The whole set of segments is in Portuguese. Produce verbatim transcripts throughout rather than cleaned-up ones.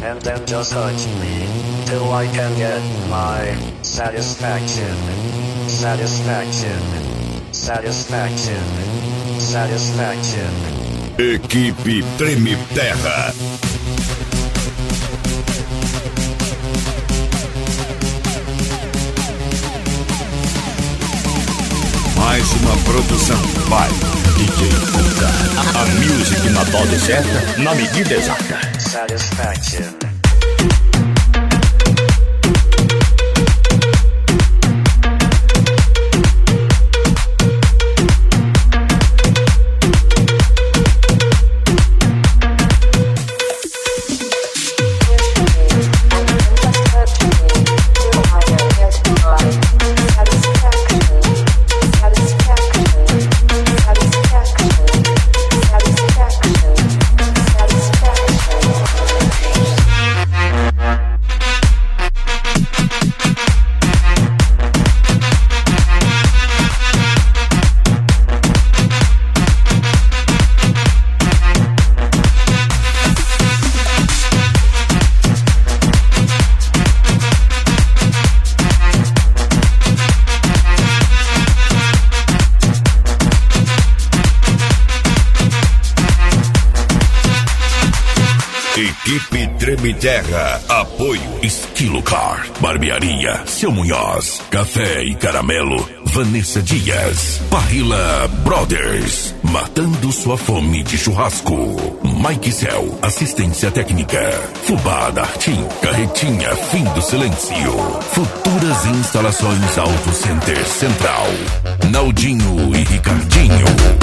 and then just hurt me till I can get my satisfaction. Satisfaction. Satisfaction. Satisfaction. Equipe Treme Terra. Mais uma produção by D J Cuca. A music na dose certa, na medida exata. Satisfaction. Equipe Treme Terra. Apoio Esquilo Car, Barbearia Seu Munhoz, Café e Caramelo Vanessa Dias, Parrilla Brothers, matando sua fome de churrasco. Mike Cell, assistência técnica. Fubá Dartim, Carretinha Fim do Silêncio. Futuras instalações Auto Center Central. Naldinho e Ricardinho.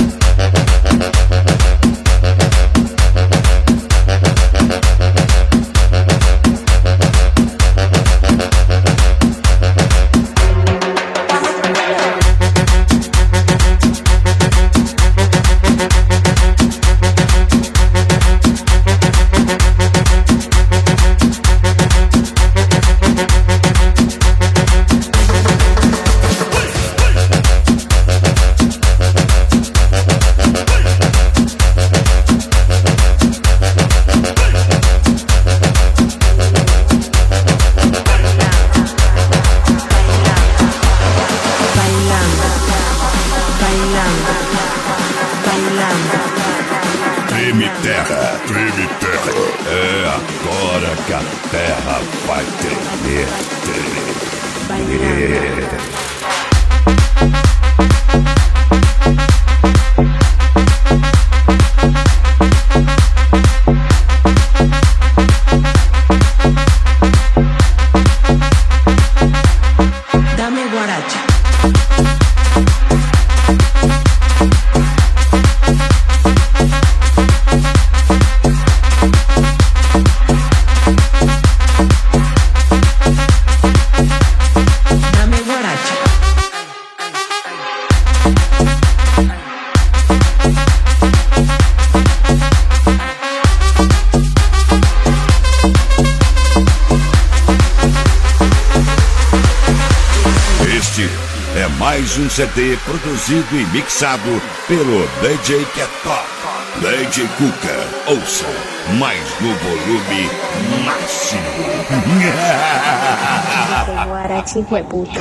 Treme Terra, Treme Terra. É agora que a terra vai tremer, tremer. Dame guaracha. É mais um C D produzido e mixado pelo D J que é top, D J Cuca. Ouça, mais no volume máximo. Guarachi fue puto.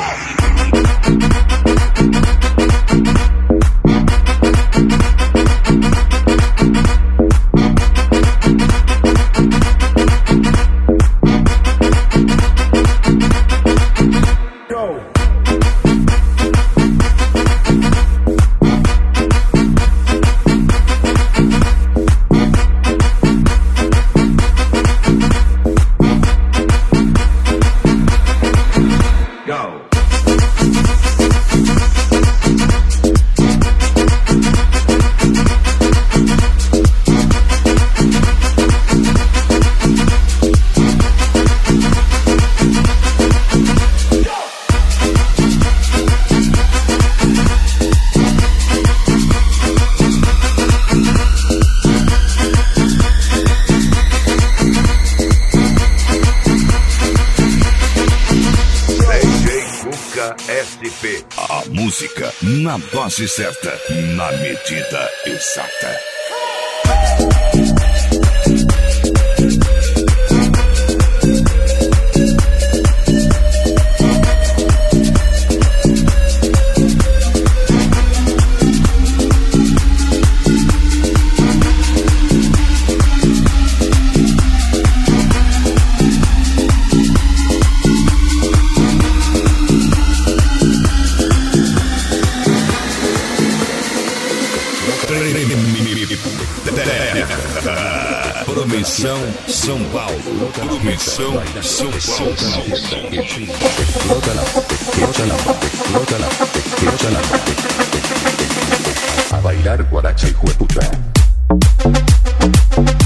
S P. A música na dose certa, na medida exata. Terra. Promissão São Paulo. Promissão São Paulo. A bailar guaracha, hijo de puta.